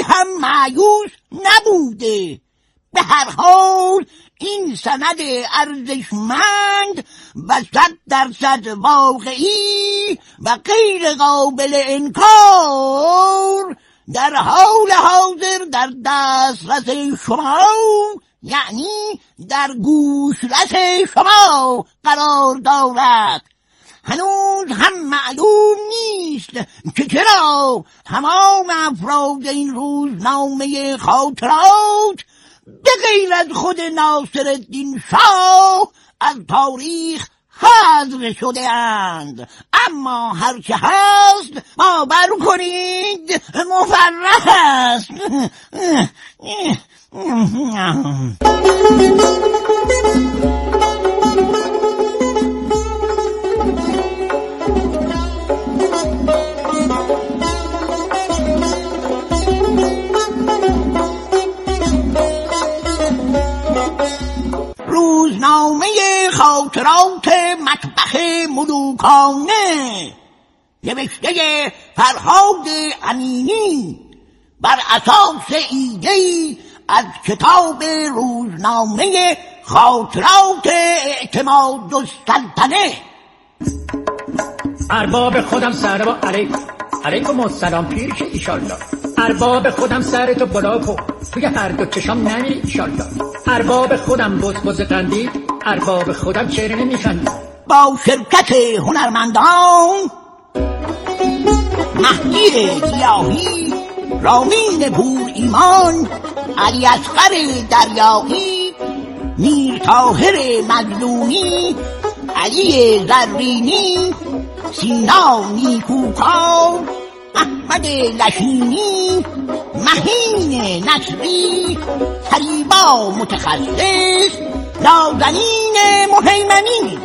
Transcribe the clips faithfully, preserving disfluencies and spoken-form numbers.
هم مایوس نبوده. به هر حال این سند ارزشمند و صد درصد واقعی و غیر قابل انکار در حال حاضر در دسترس شما، یعنی در گوشرس شما قرار دارد. هنوز هم معلوم نیست که چرا تمام افراد این روزنامه خاطرات به غیر از خود ناصرالدین شاه از تاریخ حذف شده اند. اما هرچه هست باور کنید مفرح است. روزنامه خاطرات مطبخ ملوکانه نوشته فرهاد امینی بر اساس ایده‌ای از کتاب روزنامه خاطرات اعتماد السلطنه. ارباب خودم سر با علیکم علیکم السلام پیر که ایشالله. ارباب خودم سرتو بلا کن توی هر دو چشام نمیری ایشالله. ارباب خودم بز بز قندی، ارباب خودم چهره نمیخندی. با شرکت هنرمندان مهدی گیاهی، رامین پور ایمان، علی اصغر دریایی، میر طاهر مظلومی، علی زرینی، سینا نیکوکار، احمد لشینی، مهین نصری، فریبا متخصص، نازنین مهیمنی.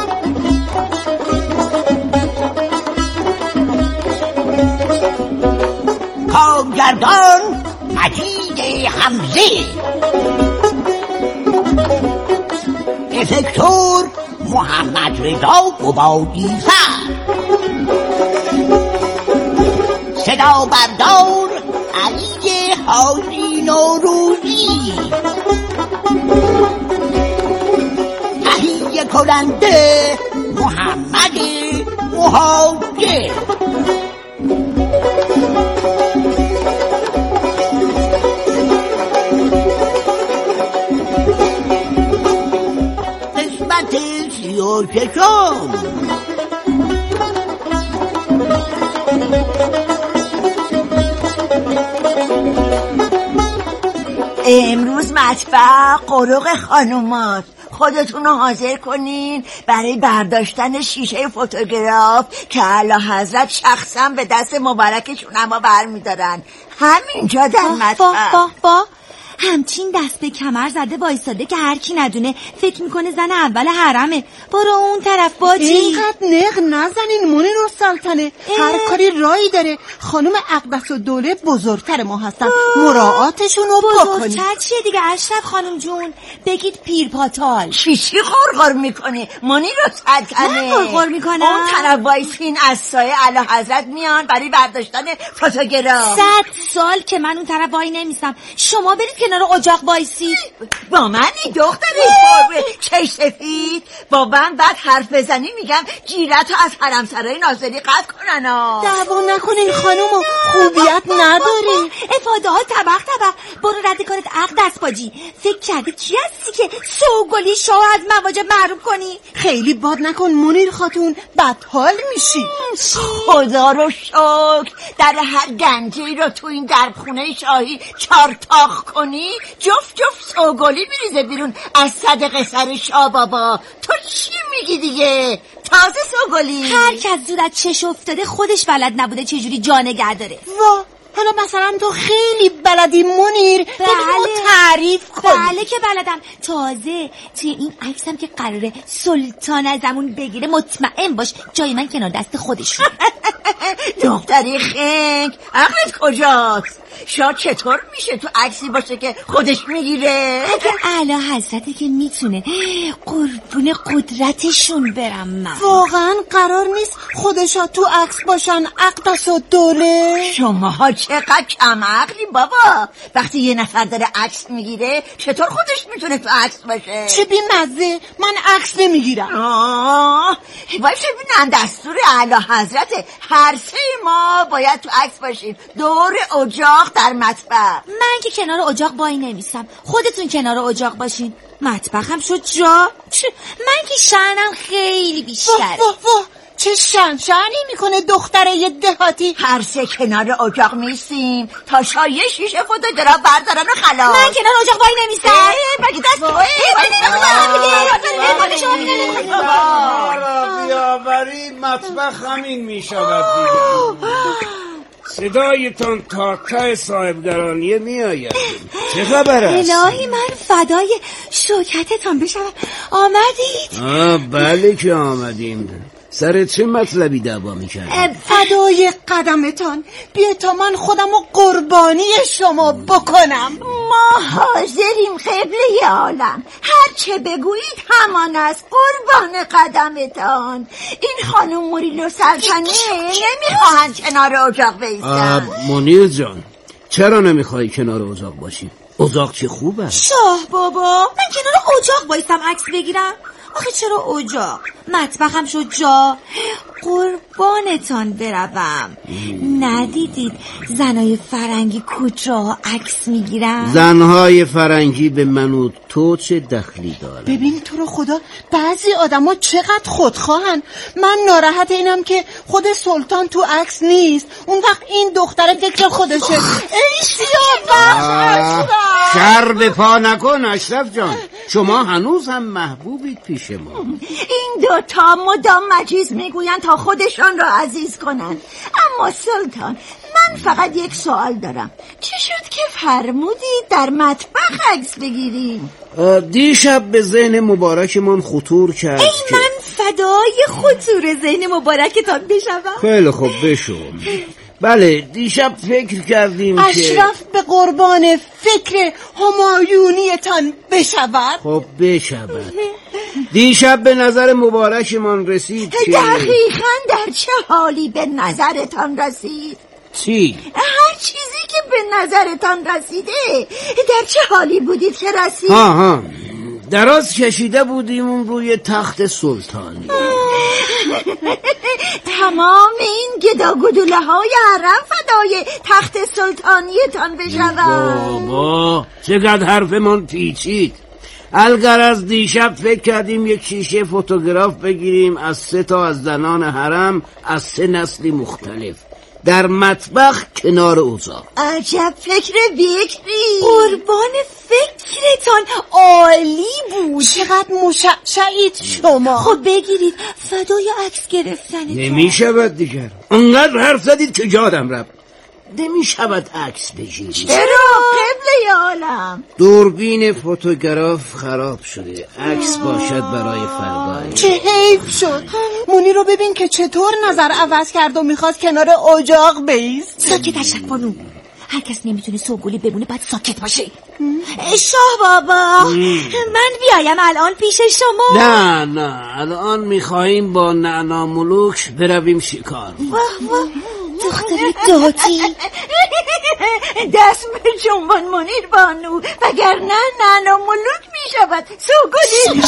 کارگردان مجید حمزه، افکتور محمد رضا قبادی‌فر، صدا بردار علی حاجی نوروزی، تهیه کننده محمد مهاجر. قسمت سی و ششم. امروز مطبخ قرق خانومات، خودتون رو حاضر کنین برای برداشتن شیشه فوتوگراف که اعلیحضرت شخصا به دست مبارکشون اما برمیدارن همینجا در مطبخ. با با با همچین دست به کمر زده وایساده که هر کی ندونه فکر میکنه زن اول حرمه. برو اون طرف باجی. اینقدر نق نزنین منیر السلطنه، هر کاری رایی داره. خانم اقدس الدوله بزرگتر ما هستن، مراعاتشون رو بکنید. بزرگتر چیه دیگه اشرف خانم جون؟ بگید پیرپاتال. چی چی غرغر میکنه منیر السلطنه؟ من غرغر میکنم؟ اون طرف وایسین از سایه اعلیحضرت میان برای برداشتن فوتوگراف. صد سال که من اون طرف وای نمیستم، شما برید کنار اجاق وایسی. با منی دختری خوربه چش سفید؟ با من بعد حرف بزنی میگم گیرتو از حرمسرای ناظری قطع کنن. دعوا نکنین خانومو، خوبیت نداری. افاده ها طبق طبق. برو رد کارت عقد دست باجی. فکر کردی کی هستی که سوگلی شاه از مواجب محروم کنی؟ خیلی باد نکن منیر خاتون، بدحال میشی. خدا رو شکر در هر گنجی رو تو این دربخونه شاهی چارتاخ کنی جفت جفت سوگلی میریزه بیرون از صدقه سر شاه بابا. تو چی میگی دیگه؟ تازه سوگلی هر کس زود از چش افتاده خودش بلد نبوده چجوری جا نگه داره. وا حالا مثلا تو خیلی بلدی منیر، بله تعریف کن. بله که بلدم. تازه توی این عکسم که قراره سلطان ازمون بگیره مطمئن باش جای من کنار دست خودشون. دختری خنگ عقلت کجاست؟ شاه چطور میشه تو عکسی باشه که خودش میگیره؟ اگه اعلی حضرته که میتونه، قربون قدرتشون برم من. واقعا قرار نیست خودشا تو عکس باشن اقدس و دوله؟ شماها چقدر کم عقلی بابا. وقتی یه نفر داره عکس میگیره چطور خودش میتونه تو عکس باشه؟ چه بی مزه، من عکس نمیگیرم. آه باشه ببینم دستور اعلی حضرت هر سه ما باید تو عکس باشیم دور اجاق در مطبخ. من که کنار اجاق وای نمیستم، خودتون کنار اجاق باشین. مطبخم شد جا. من که شأنم خیلی بیشتره. واه واه واه چه شن شنی میکنه دختره یه دهاتی. هر سه کنار اجاق میسیم تا شایه شیشه فوتوگراف بردارن و خلاص. من کنار اجاق وای نمیستم. مگه دست را بیاوری مطبخ همین میشود دیگه. صدایتان تا ته صاحبگرانیه میآید. چه خبر است؟ الهی من فدای شوکتتان بشم. آمدید؟ آه بله که آمدیم. سر چه مطلبی دعوا میکنیم؟ فدای قدمتان، بیا تا من خودم رو قربانی شما بکنم. ما حاضریم قبله عالم، هر چه بگویید همان است قربان قدمتان. این خانم موریلو سلطنه نمیخواهند کنار اجاق بیستن. منیر جان چرا نمیخوای کنار اجاق باشی؟ اجاق چه خوبه. شاه بابا من کنار اجاق بایستم عکس بگیرم؟ آخه چرا اجاق؟ مطبخم شد جا. قربانتان بروم. ندیدید زنای فرنگی کجا عکس میگیرن؟ زنهای فرنگی به من و تو چه دخلی داره؟ ببین تو رو خدا بعضی آدما چقدر خودخواهن. من ناراحت اینم که خود سلطان تو عکس نیست، اون وقت این دختره فکر خودشه. ای سیاه شر به پا نکن اشرف جان، شما هنوز هم محبوبید پیش ما. این دوتا مدام مجیز میگوین تا خودشان را عزیز کنن. اما سلطان من فقط یک سوال دارم، چی شد که فرمودید در مطبخ عکس بگیریم؟ دیشب به ذهن مبارکمان خطور کرد. ای که من فدای خطور ذهن مبارکتان بشوم. خیلی خوب بشو. بله دیشب فکر کردیم که اشرف به قربان فکر همایونیتان بشود. خب بشود. دیشب به نظر مبارکمان رسید که دقیقاً در چه حالی به نظرتان رسید؟ چی؟ هر چیزی که به نظرتان رسیده در چه حالی بودید که رسید؟ ها ها دراز کشیده بودیم اون روی تخت سلطانی. تمام این گداگدوله های حرم فدای تخت سلطانیتان بشود. بابا چقدر حرفمان پیچید. الگرز دیشب فکر کردیم یک شیشه فوتوگراف بگیریم از سه تا از زنان حرم از سه نسلی مختلف در مطبخ کنار اجاق. عجب فکر بکری. قربان فکرتان عالی بود. چقدر مشعشعید شما. خب بگیرید فدای عکس گرفتن. نمی شود دیگر، انقدر حرف زدید که یادم رفت. نمی شود عکس بگیرید. چرا قبله عالم؟ دوربین فوتوگراف خراب شده، عکس باشد برای فردا. چه حیف شد. مونی رو ببین که چطور نظر عوض کرد و میخواست کنار اجاق بیست. ساکت اشرف بانو، هر کس نمیتونه سوگلی بمونه باید ساکت باشه. شاه بابا من بیایم الان پیش شما؟ نه نه الان میخواییم با نعنا ملوک برویم شکار. واه واه دختر داتی دست به جنبان منیر بانو، وگرنه نعنا ملوک میشود سوگلی.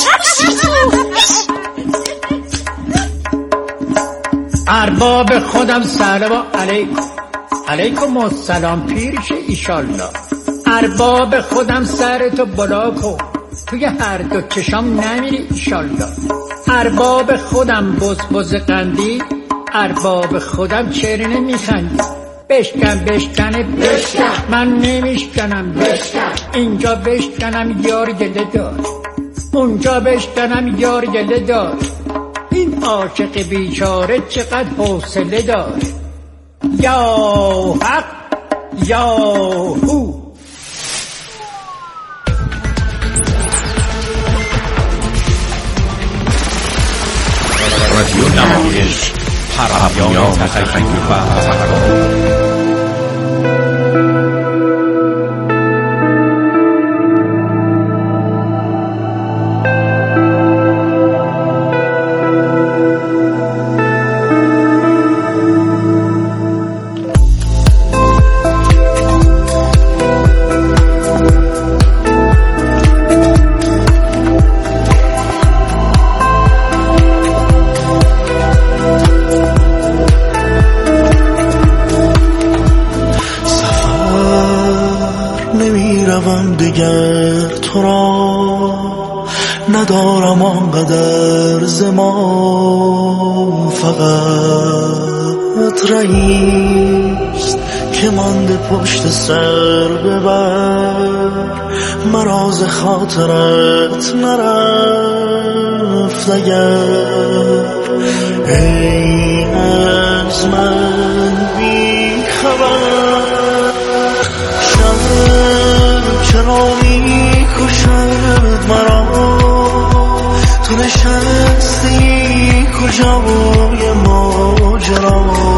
ارباب خودم سلام علیکم. علیکم السلام پیرش ایشالله. ارباب خودم سرتو بلا کن، توی هر دو چشام نمیری ایشالله. ارباب خودم بز بز قندی، ارباب خودم چرا نمیخندی؟ بشکن بشکنه بشکن، من نمیشکنم بشکن. اینجا بشکنم یار گله دار، اونجا بشکنم یار گله دار. این عاشق بیچاره چقدر حوصله داره. یا حق یا هو. رادیو نمایش پرهمیان تخیل و تفکر. روم دیگر تو را، ندارم آنقدر زمان، فقط رئیست که مانده پشت سر ببر، مراز خاطرت نرفت اگر، ای از من بی خبر. شب چرا می کشد مرا، تو نشستی کجای ماجرا،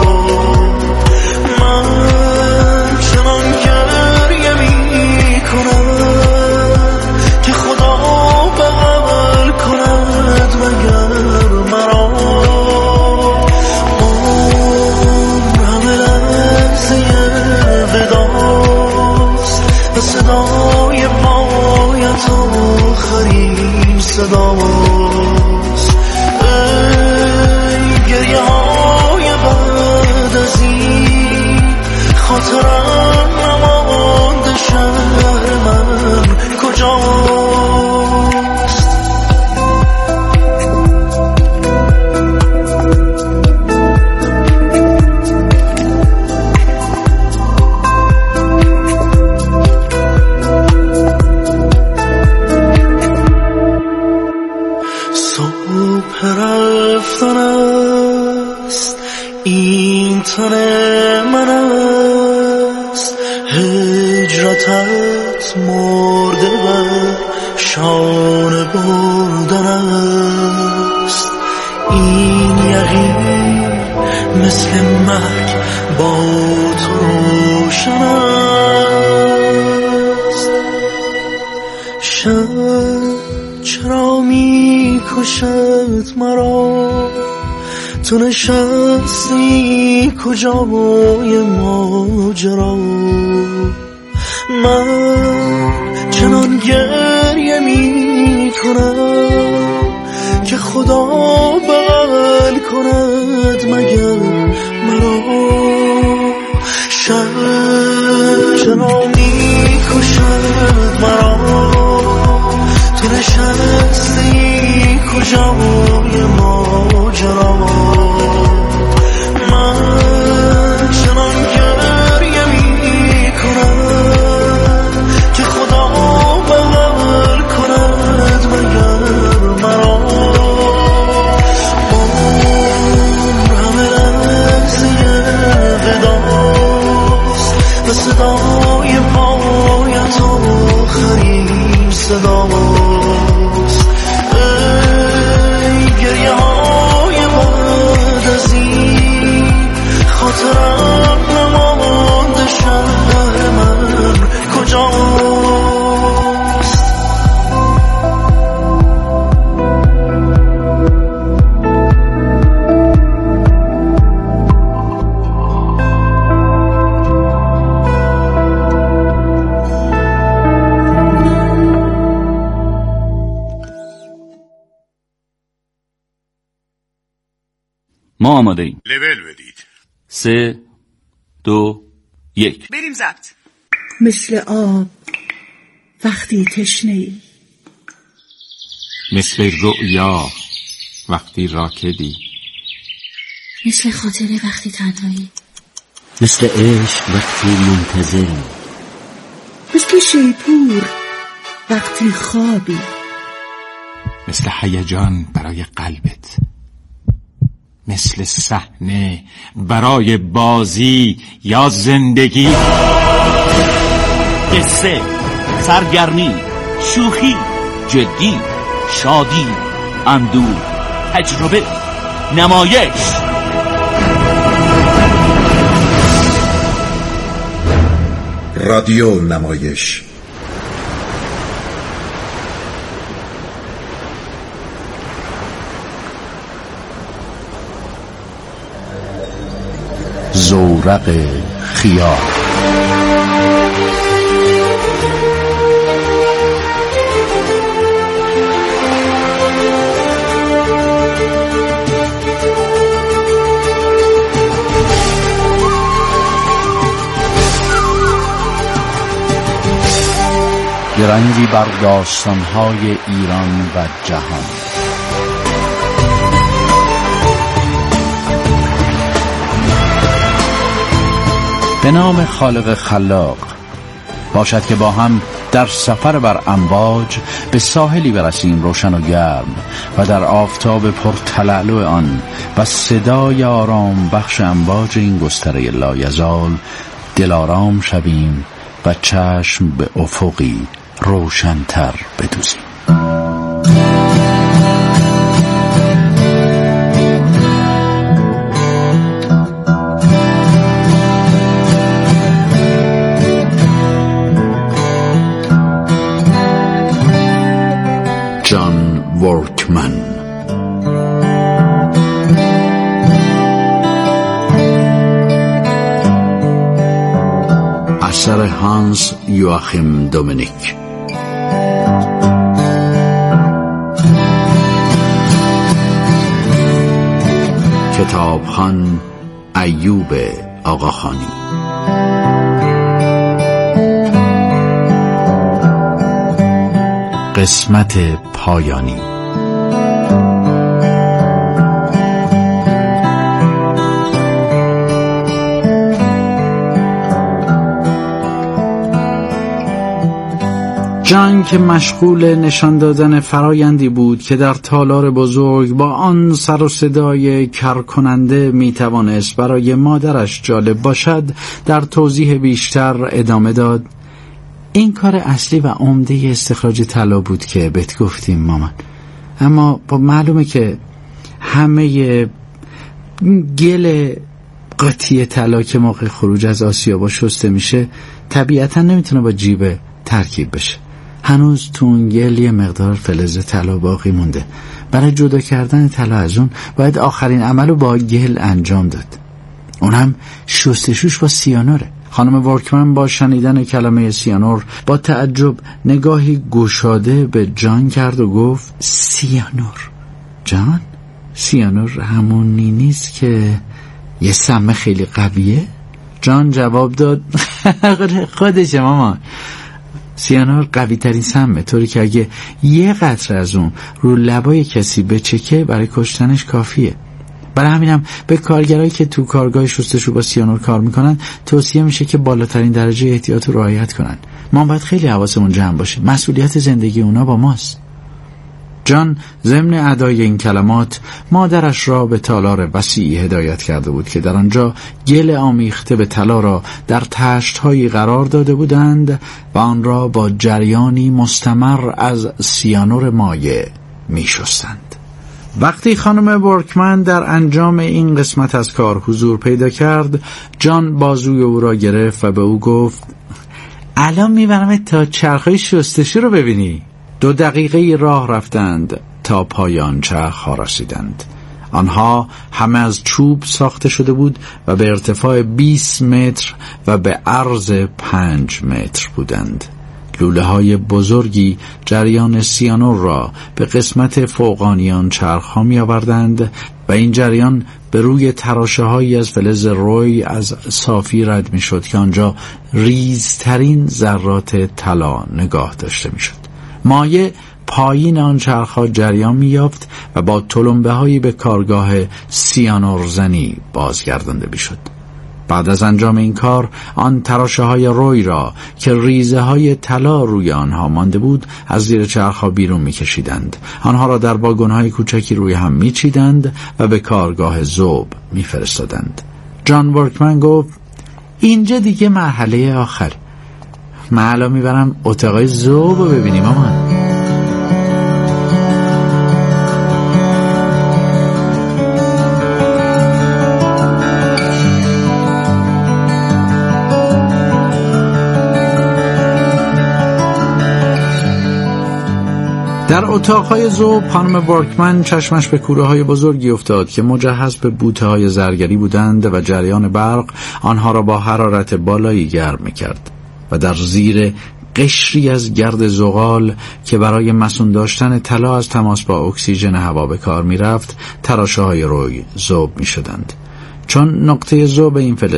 من چنان گریه می کنم که خدا بغل کند مگر مرا. اون همه لحظه وداست و صدای پایت آخرین صداست، ای گریه های بعد از این خاطرم نمانده، شهر من کجاست. صبح رفتن است، این تن من است، هجرتت مرده بر شانه بردن است، این یقین مثل مرگ با تو روشن است. شب چرا می کشد مرا، تو نشستی کجای ماجرا، من چنان گریه می کنم که خدا بغل کند مگر مرا. شب چرا می کشد مرا، تو نشستی کجای ماجرا، من چنان گریه می کنم که خدا بغل کند مگر مرا. اون همه لحظه وداست و صدای پایت آخرین صداست، ای گریه های بعد از این خاطرم نمانده، شهر من کجاست. ما آماده ایم. لول بدید. سه دو یک بریم ضبط. مثل آب وقتی تشنه‌ای، مثل رؤیا وقتی راکدی، مثل خاطره وقتی تنهایی، مثل عشق وقتی منتظری، مثل شیپور وقتی خوابی، مثل هیجان برای قلبت، مثل صحنه برای بازی یا زندگی. قصه، سرگرمی، شوخی، جدی، شادی، اندوه، تجربه، نمایش. رادیو نمایش. زورق خیال. درنگی بر داستان‌های ایران و جهان. به نام خالق خلاق. باشد که با هم در سفر بر امواج به ساحلی برسیم روشن و گرم و در آفتاب پرتلالو آن و صدای آرام بخش امواج این گستره لایزال دلارام شویم و چشم به افقی روشن‌تر بدوزیم. جان ورکمن. اثر هانس یواخیم دومینیک. کتابخوان ایوب آقاخانی. قسمت پایانی. جان که مشغول نشان دادن فرایندی بود که در تالار بزرگ با آن سر و صدای کرکننده می توانست برای مادرش جالب باشد، در توضیح بیشتر ادامه داد: این کار اصلی و عمده استخراج طلا بود که بهت گفتیم مامان، اما با معلومه که همه گل قطعی طلا که موقع خروج از آسیابا شسته میشه طبیعتا نمیتونه با جیب ترکیب بشه. هنوز تو اون گل یه مقدار فلز طلا باقی مونده. برای جدا کردن طلا از اون باید آخرین عملو با گل انجام داد، اونم شستشوش با سیانوره. خانم ورکمن با شنیدن کلمه سیانور با تعجب نگاهی گشاده به جان کرد و گفت: سیانور؟ جان؟ سیانور همونی نیست که یه سم خیلی قویه؟ جان جواب داد: خودشه مامان، سیانور قوی ترین سمه، طوری که اگه یه قطره از اون رو لبای کسی بچکه برای کشتنش کافیه. برای همینم به کارگرایی که تو کارگاه شستشو با سیانور کار میکنن توصیه میشه که بالاترین درجه احتیاط رو رعایت کنن. ما باید خیلی حواسمون جمع باشه، مسئولیت زندگی اونا با ماست. جان ضمن ادای این کلمات مادرش را به تالار وسیعی هدایت کرده بود که در آنجا گل آمیخته به طلا را در تشت‌هایی قرار داده بودند و آن را با جریانی مستمر از سیانور مایع می‌شستند. وقتی خانم ورکمن در انجام این قسمت از کار حضور پیدا کرد، جان بازوی او را گرفت و به او گفت: الان میبرم تا چرخهای شستشو رو ببینی. دو دقیقه راه رفتند تا پایان چرخ ها رسیدند. آنها همه از چوب ساخته شده بود و به ارتفاع بیست متر و به عرض پنج متر بودند. لوله های بزرگی جریان سیانور را به قسمت فوقانیان چرخ ها می آوردند و این جریان به روی تراشه هایی از فلز روی از صافی رد می شد که آنجا ریزترین ذرات طلا نگاه داشته می شد. مایع پایین آن چرخها جریان می یافت و با تلمبه هایی به کارگاه سیانورزنی بازگردانده می شد. بعد از انجام این کار آن تراشه های روی را که ریزه های طلا روی آنها مانده بود از زیر چرخها بیرون می کشیدند. آنها را در واگن های کوچکی روی هم می چیدند و به کارگاه ذوب می فرستادند. جان ورکمن گفت: اینجا دیگه مرحله آخر، من الان میبرم اتاقای ذوب رو ببینیم مامان. در اتاقهای ذوب خانم ورکمن چشمش به کوره های بزرگی افتاد که مجهز به بوته های زرگری بودند و جریان برق آنها را با حرارت بالایی گرم میکرد و در زیر قشری از گرد زغال که برای مسون داشتن طلا از تماس با اکسیژن هوا به کار میرفت تراشه های روی ذوب میشدند. چون نقطه ذوب این فلز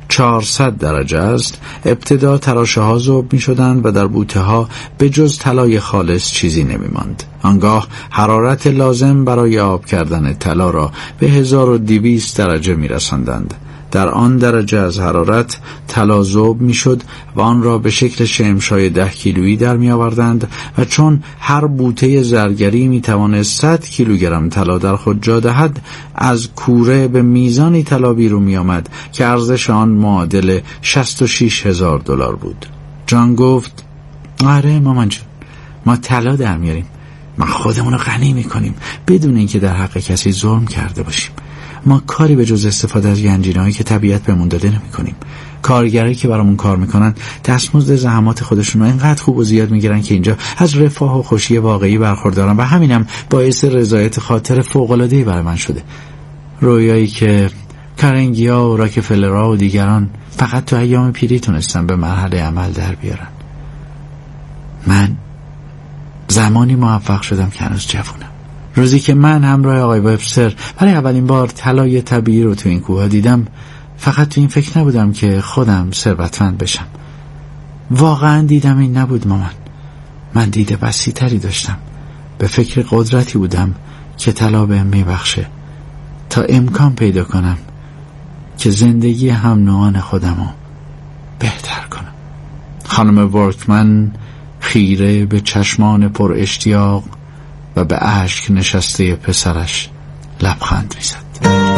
چهارصد درجه است، ابتدا تراشه ها ذوب می شدند و در بوته ها به جز طلای خالص چیزی نمی ماند. آنگاه حرارت لازم برای آب کردن طلا را به هزار و دویست درجه می رساندند. در آن درجه از حرارت طلا ذوب میشد و آن را به شکل شمشای ده کیلویی در می آوردند و چون هر بوته زرگری می توانست صد کیلوگرم طلا در خود جا دهد، از کوره به میزانی طلا بیرون می آمد که ارزش آن معادل شصت و شش هزار دلار بود. جان گفت: آره مامان جون، ما طلا در میاریم، ما خودمون رو غنی می کنیم بدون اینکه در حق کسی ظلم کرده باشیم. ما کاری به جز استفاده از گنجینه‌هایی که طبیعت بهمون داده نمی‌کنیم. کارگرایی که برامون کار میکنن دستمزد زحمات خودشون رو اینقدر خوب و زیاد میگیرن که اینجا از رفاه و خوشی واقعی برخوردارن و همینم باعث رضایت خاطر فوق‌العاده‌ای برای من شده. رویایی که کارنگیا و راکفلرها و دیگران فقط تو ایام پیری تونستن به مرحله عمل در بیارن. من زمانی موفق شدم که هنوز جوونم. روزی که من همراه آقای وبستر برای اولین بار طلای طبیعی رو تو این کوه دیدم، فقط تو این فکر نبودم که خودم ثروتمند بشم. واقعا دیدم این نبود مامان. من دید وسیع‌تری داشتم. به فکر قدرتی بودم که طلا بهم میبخشه تا امکان پیدا کنم که زندگی هم نوعان خودم رو بهتر کنم. خانم ورکمن خیره به چشمان پر اشتیاق و به اشک نشسته پسرش لبخند می‌زد.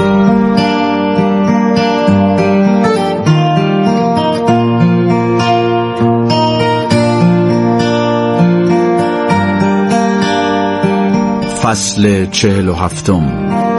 فصل چهل و هفتم.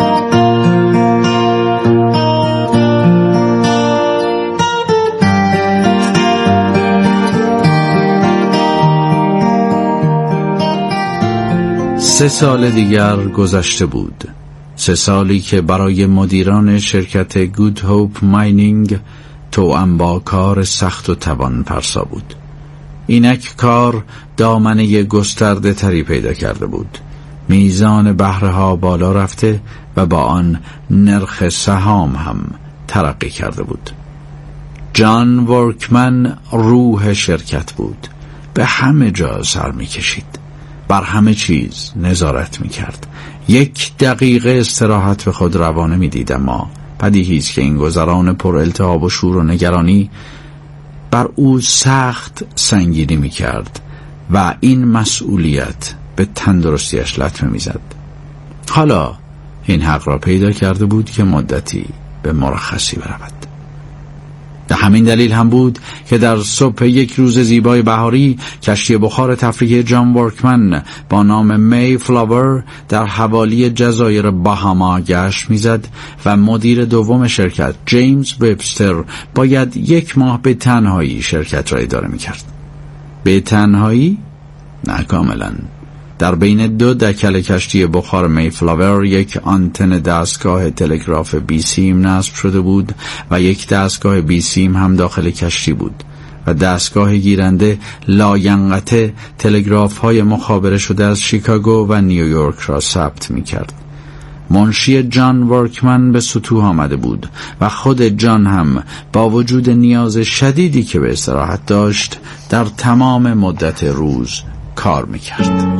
سه سال دیگر گذشته بود. سه سالی که برای مدیران شرکت گود هوپ ماینینگ توأم با کار سخت و توان فرسا بود. اینک کار دامنه گسترده تری پیدا کرده بود. میزان بهره ها بالا رفته و با آن نرخ سهام هم ترقی کرده بود. جان ورکمن روح شرکت بود. به همه جا سر می کشید. بر همه چیز نظارت می کرد. یک دقیقه استراحت به خود روا نمی دید، اما بدیهی است که این گذران پر التهاب و شور و نگرانی بر او سخت سنگینی می کرد و این مسئولیت به تندرستیش لطمه می زد. حالا این حق را پیدا کرده بود که مدتی به مرخصی برود. به همین دلیل هم بود که در صبح یک روز زیبای بهاری کشتی بخار تفریحی جان ورکمن با نام می فلاور در حوالی جزایر باهاما گشت میزد و مدیر دوم شرکت جیمز وبستر باید یک ماه به تنهایی شرکت را اداره میکرد. به تنهایی؟ نه، کاملا. در بین دو دکل کشتی بخار می فلاور یک آنتن دستگاه تلگراف بی سیم نصب شده بود و یک دستگاه بی سیم هم داخل کشتی بود و دستگاه گیرنده لاینقطع تلگراف های مخابره شده از شیکاگو و نیویورک را ثبت می کرد. منشی جان ورکمن به سطوح آمده بود و خود جان هم با وجود نیاز شدیدی که به استراحت داشت در تمام مدت روز کار می کرد.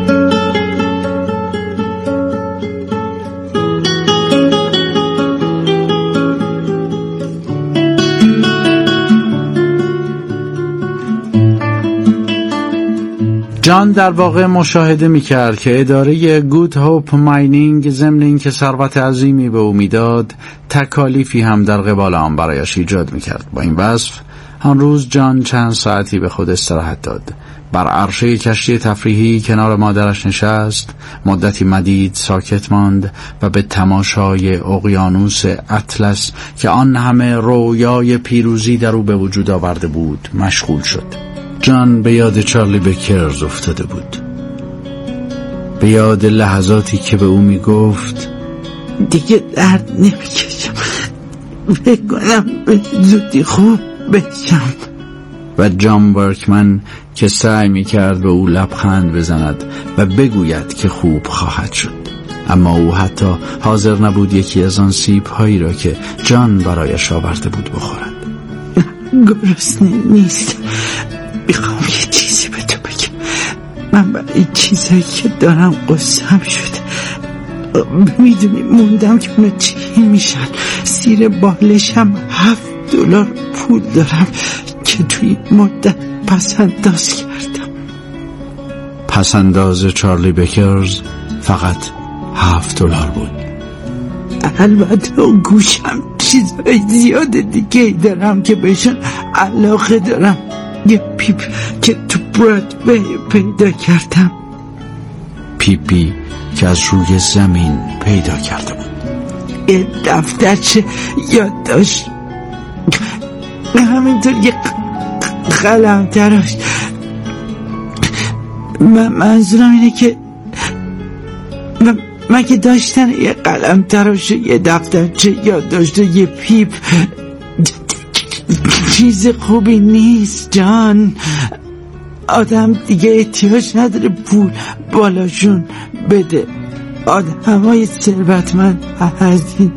جان در واقع مشاهده می‌کرد که اداره گود هوپ ماینینگ ضمن اینکه ثروت عظیمی به او میداد، تکالیفی هم در قبال آن برایش ایجاد می‌کرد. با این وصف آن روز جان چند ساعتی به خود استراحت داد. بر عرشه کشتی تفریحی کنار مادرش نشست، مدتی مدید ساکت ماند و به تماشای اقیانوس اطلس که آن همه رویای پیروزی در او به وجود آورده بود مشغول شد. جان به یاد چارلی بکرز افتاده بود، به یاد لحظاتی که به او می گفت دیگه درد نمیکشم، بگنم به زودی خوب بشم. و جان ورکمن که سعی می کرد به او لبخند بزند و بگوید که خوب خواهد شد، اما او حتی حاضر نبود یکی از آن سیب هایی را که جان برایش آورده بود بخورد. گرسنه نیست. میخوام یه چیزی به تو بگم. من برای چیزایی که دارم قصه‌ام شده. میدونی موندم که اونا چی میشن. زیر بالشم هفت دلار پول دارم که توی مدت پسنداز کردم. پسنداز چارلی بکرز فقط هفت دلار بود. البته گوشم چیزای زیاده دیگه دارم که بهشون علاقه دارم. یه پیپ که تو برادوی پیدا کردم. پیپی که از روی زمین پیدا کرده بود. یه دفترچه یاد داشت، همینطور یه قلم تراش. من منظورم اینه که من, من که داشتن یه قلم تراش، یه دفترچه یاد داشت، یه پیپ چیز خوبی نیست جان. آدم دیگه احتیاج نداره پول بالاشون بده. آدم های ثروتمند از این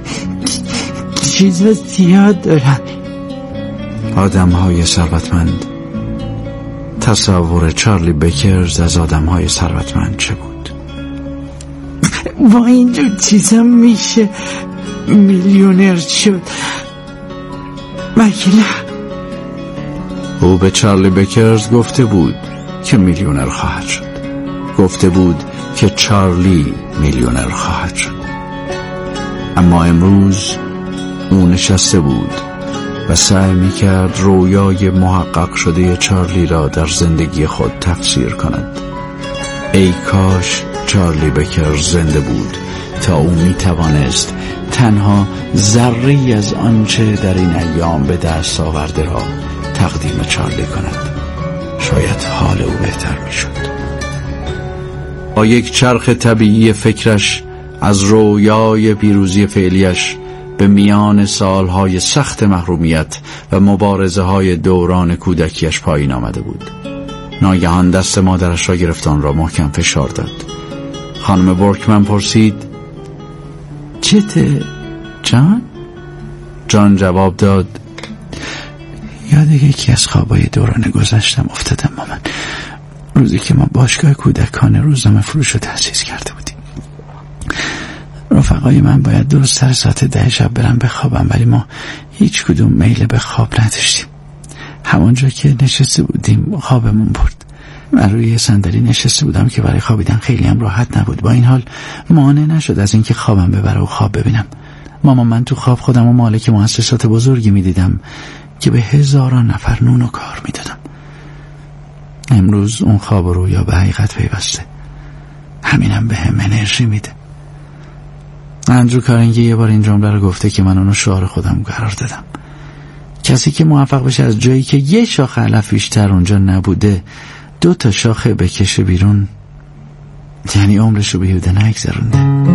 چیزا زیاد دارن. آدم های ثروتمند. تصور چارلی بکرز از آدم های ثروتمند چه بود؟ با اینجور چیزا میشه میلیونر شد مگه نه؟ او به چارلی بکرز گفته بود که میلیونر خواهد شد. گفته بود که چارلی میلیونر خواهد شد. اما امروز او نشسته بود و سعی میکرد رویای محقق شده چارلی را در زندگی خود تفسیر کند. ای کاش چارلی بکرز زنده بود تا او میتوانست تنها ذره‌ای از آنچه در این ایام به دست آورده را تقدیم چارلی کند. شاید حال او بهتر میشد. با یک چرخ طبیعی فکرش از رویای پیروزی فعلیش به میان سالهای سخت محرومیت و مبارزه های دوران کودکیش پایین آمده بود. ناگهان دست مادرش را گرفت، آن را محکم فشار داد. خانم بورکمن پرسید چته جان؟ جان جواب داد یاد یکی از خوابای دوران گذشتم افتادم مامان. روزی که ما باشگاه کودکان روزنامه فروش رو تأسیس کرده بودیم. رفقای من باید درست سر ساعت ده شب برن بخوابم، ولی ما هیچ کدوم میل به خواب نداشتیم. همونجا که نشسته بودیم خوابمون برد. من روی صندلی نشسته بودم که برای خوابیدن خیلی هم راحت نبود. با این حال مانع نشد از اینکه خوابم ببره و خواب ببینم. مامان، من تو خواب خودم و مالک مؤسسات بزرگی میدیدم که به هزاران نفر نون و کار میدادم. امروز اون خواب و رویا به حقیقت پیوسته. همینم به هم انرژی میده. اندرو کارنگی یه بار این جمله رو گفته که من اونو شعار خودم قرار دادم. کسی که موفق بشه از جایی که یه شاخه علف بیشتر اونجا نبوده دو تا شاخه بکشه بیرون، یعنی عمرشو بیهوده نگذرونده.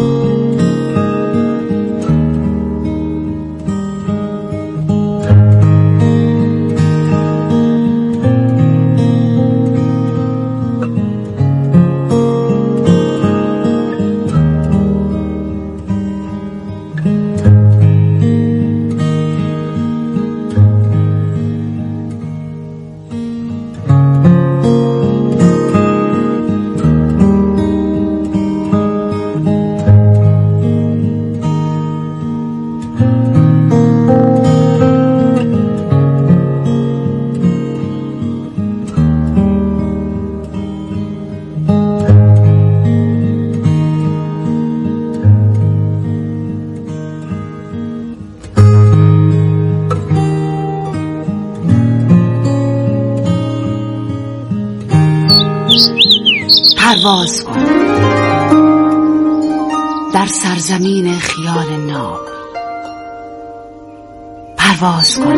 پرواز کن در سرزمین خیال ناب. پرواز کن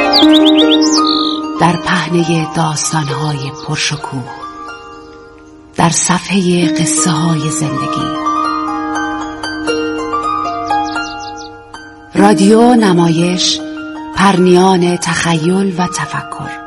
در پهنه داستانهای پرشکوه، در صفحه قصه های زندگی. رادیو نمایش، پرنیان تخیل و تفکر.